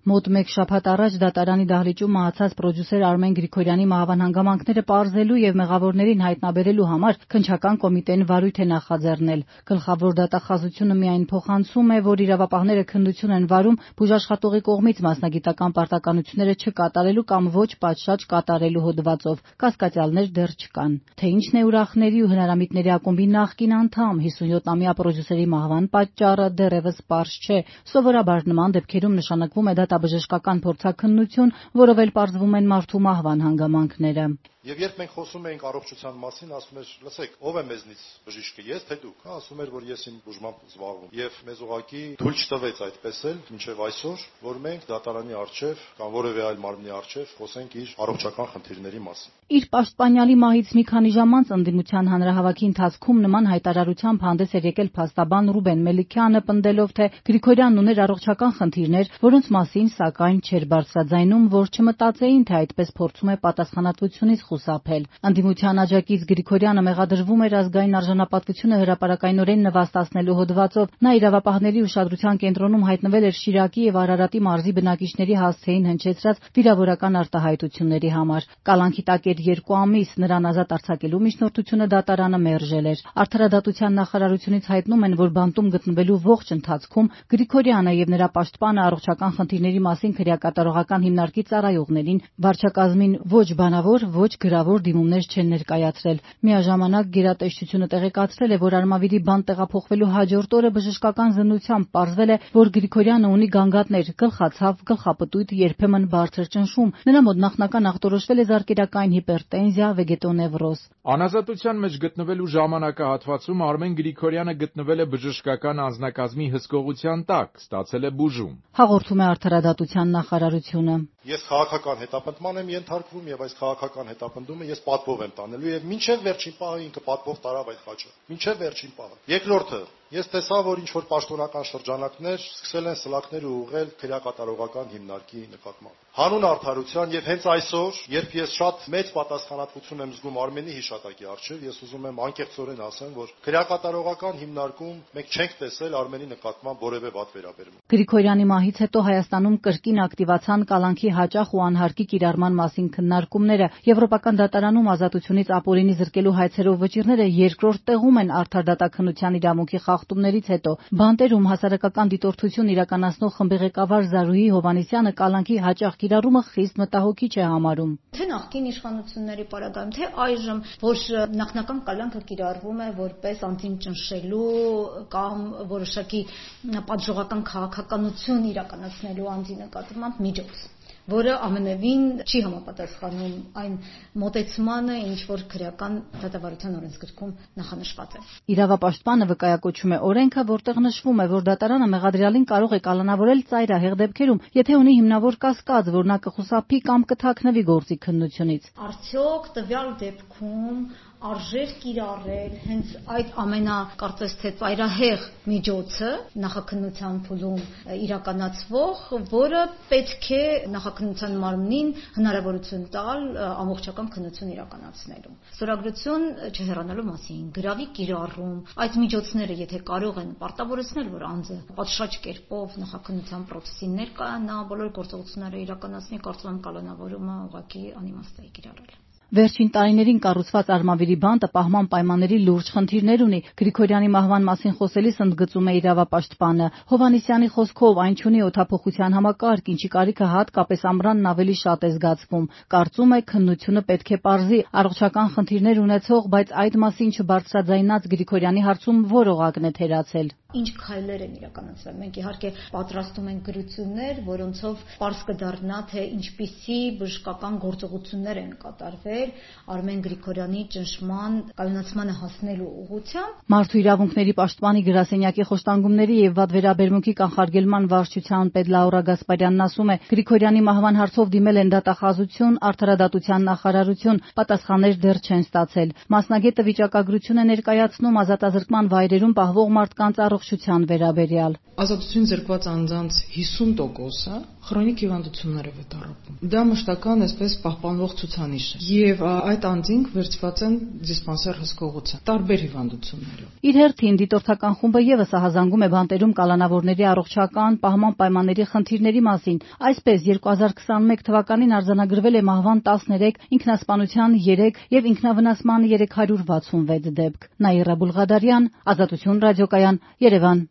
Մոտ մեկ շաբաթ առաջ դատարանի դահլիճում մահացած պրոդյուսեր Արմեն Գրիգորյանի մահվան հանգամանքները պարզելու եւ մեղավորներին հայտնաբերելու համար քննչական կոմիտեն վարույթ է նախաձեռնել։ Գլխավոր դատախազությունը միայն փոխանցում է, որ իրավապահները քննություն են վարում բուժաշխատողի կողմից մասնագիտական պարտականությունները չկատարելու կամ ոչ պատշաճ կատարելու հոդվածով։ Կասկածյալներ դեռ չկան։ Թե ինչն է ուրախների ու հնարամիտների ակումբի նախկին անդամ 57-ամյա պրոդյուսերի մահվան պատճառը դեռևս պարզ չէ։ Սովորաբար նման դեպքերում նշանակվում է դատաբժշկական փորձաքննություն, որով էլ պարզվում են մարդու մահվան հանգամանքները։ Եվ երբ մենք խոսում էինք առողջության մասին, ասում էր, լսեք, ով է մեզնից բժիշկը, ես թե դուք, ասում էր, որ ես իմ բուժմամբ զբաղվում։ Եվ մեզ ուղղակի թույլ չտվեց այդպես էլ մինչև այսօր, որ մենք դատարանի առջև կամ որևէ այլ մարմնի առջև խոսենք իր առողջական խնդիրների մասին։ Իր պաշտպանյալի մահից մի քանի ժամ անց ընդդիմության հանրահավաքի ընթացքում նման հայտարարությամբ հանդես էր եկել փաստաբան Ռուբեն Մելիքյանը, պնդելով, թե Գրիգորյանն ուներ առողջական խնդիրներ, որոնց մասին սակայն չէր բարձրաձայնում, որ չմտածեին, թե այդպես փորձում է պատասխանատվությունից խուսափել։ Ընդդիմության աջակից Գրիգորյանը մեղադրվում էր ազգային արժանապատվությունը հրապարակայնորեն նվաստացնելու հոդվածով։ Նա իրավապահների ուշադրության կենտրոնում հայտնվել էր Շիրակի եւ Արարատի մարզի բնակիչների հասցեին հնչեցրած վիրավորական արտահայտությունների համար։ Կալանքի տակ էր 2 ամիս, նրան ազատ արձակելու միջնորդությունը դատարանը մերժել էր։ Արդարադատության նախարարությունից հայտնում են, որ բանտում գտնվելու ողջ ընթացքում Գրիգորյանը եւ նրա պաշտպանը առողջական խնդիրների մասին քրեակատարողական հիմնարկի ծառայողներին վարչակազմին ոչ բանավոր, ոչ գրավոր դիմումներ չեն ներկայացրել։ Միաժամանակ գերատեսչությունը տեղեկացրել է, որ Արմավիրի բանտ տեղափոխվելու հաջորդ օրը բժշկական զննությամբ պարզվել է, որ Գրիգորյանը ունի գանգատներ՝ գլխացավ, գլխապտույտ, երբեմն բարձր ճնշում։ Նրա մոտ նախնական ախտորոշվել է զարկերակային հիպերտենզիա, վեգետոնևրոզ։ Անազատության մեջ գտնվելու ժամանակահատվածում Արմեն Գրիգորյանը գտնվել է բժշկական անձնակազմի հսկողության տակ, ստացել է բուժում։ Հաղորդում է Արդարադատության նախարարությունը։ Ես քաղաքական հետապնդման եմ ենթարկվում եւ այս քաղաքական հետապնդումը ես պատվով եմ տանելու եւ մինչեւ վերջին պահը ինքը պատվով տարավ այդ խաչը։ Մինչեւ վերջին պահը։ Երկրորդը, ես տեսա, որ ինչ որ պաշտոնական շրջանակներ սկսել են սլաքները ուղղել քրեակատարողական հիմնարկի նկատմամբ։ Հանուն արդարության եւ հենց այսօր, երբ ես շատ մեծ պատասխանատվություն եմ զգում Արմենի հիշատակի առջեւ, ես ուզում եմ անկեղծորեն ասեմ, որ քրեակատարողական հիմնարկում մենք չենք տեսել Արմենի նկատմամբ որևէ վատ վերաբերմունք։ Գրիգորյանի մահից հետո Հայաստանում կրկին ակտիվացան կալանքի հաճախ ու անհարկի կիրառման մասին քննարկումները։ Եվրոպական դատարանում ազատությունից ապօրինի զրկելու հայցերով վճիռները երկրորդ տեղում են արդարդատաքննության իրավունքի խախտումներից հետո։ Բանտերում հասարակական դիտորդություն իրականացնող խմբի ղեկավար Զարուհի Հովհաննիսյանը կալանքի հաճախ կիրառումը խիստ մտահոգիչ է համարում։ Թե նախկին իշխանությունների պարագայում, թե այժմ, որ նախնական կալանքը կիրառվում է որպես անձին ճնշելու կամ որոշակի պատժողական քաղաքականություն իրականացնելու անձի նկատմամբ միջոց, որը ամենևին չի համապատասխանում այն մոտեցմանը, ինչ որ քրեական դատավարության օրենսգրքում նախանշված է։ Իրավապաշտպանը վկայակոչում է օրենքը, որտեղ նշվում է, որ դատարանը մեղադրյալին կարող է կալանավորել ծայրահեղ դեպքերում, եթե ունի հիմնավոր կասկած, որ նա կխուսափի կամ կթաքնվի գործի քննությունից։ Արդյոք տվյալ դեպքում արժեր կիրառել հենց այդ կարծես թե ծայրահեղ միջոցը նախաքննության փուլում իրականացվող, որը պետք է նախաքննության մարմնին հնարավորություն տալ ամբողջական քննություն իրականացնելու։ Ստորագրություն չհեռանալու մասին, գրավի կիրառում, այդ միջոցները եթե կարող են պարտավորեցնել, որ անձը պատշաճ կերպով նախաքննության process-ին ներկայանա, բոլոր գործողությունները իրականացնի, կարծում եմ կալանավորումը ուղղակի անիմաստ է կիրառել։ Վերջին տարիներին կառուցված Արմավիրի բանտը պահման պայմանների լուրջ խնդիրներ ունի։ Գրիգորյանի մահվան մասին խոսելիս ընդգծում է իրավապաշտպանը։ Հովհաննիսյանի խոսքով այն չունի օդափոխության համակարգ, ինչի կարիքը հատկապես ամռանն ավելի շատ է զգացվում։ Կարծում է, քննությունը պետք է պարզի առողջական խնդիրներ ունեցող, բայց այդ մասին չբարձրաձայնած Գրիգորյանի հարցում որողակն է թերացել։ Ինչ քայլեր են իրականացվել։ Մենք իհարկե պատրաստում ենք գրություններ, որոնցով պարզ կդառնա, թե ինչպիսի բժշկական գործողություններ են կատարվել Արմեն Գրիգորյանի ճնշման կայունացմանը հասնելու ուղղությամբ։ Մարդու իրավունքների պաշտպանի գրասենյակի խոշտանգումների եւ վատ վերաբերմունքի կանխարգելման վարչության պետ Լաուրա Գասպարյանն ասում է, Գրիգորյանի մահվան հարցով դիմել են դատախազություն, արդարադատության նախարարություն, պատասխաններ դեռ չեն ստացել։ Մասնագետը վիճակագրություն է ներկայացնում ազատազրկման վայրերում պահվող մարդկանց առողջության վերաբերյալ։ Ազատություն զրկված անձանց 50%-ը քրոնիկ հիվանդություններով է տառապում։ Դա մշտական այսպես պահպանվող ցուցանիշ է։ Եվ այդ անձինք վերցված են դիսպանսեր հսկողության տարբեր հիվանդություններով։ Իր հերթին դիտորդական խումբը եւս ահազանգում է բանտերում կալանավորների առողջական պահման պայմանների խնդիրների մասին։ Այսպես 2021 թվականին արձանագրվել է մահվան 13, ինքնասպանության 3 եւ ինքնավնասման 366 դեպք։ Նաիրա Բուլղադարյան, Ազատություն ռադիոկայան, Երևան։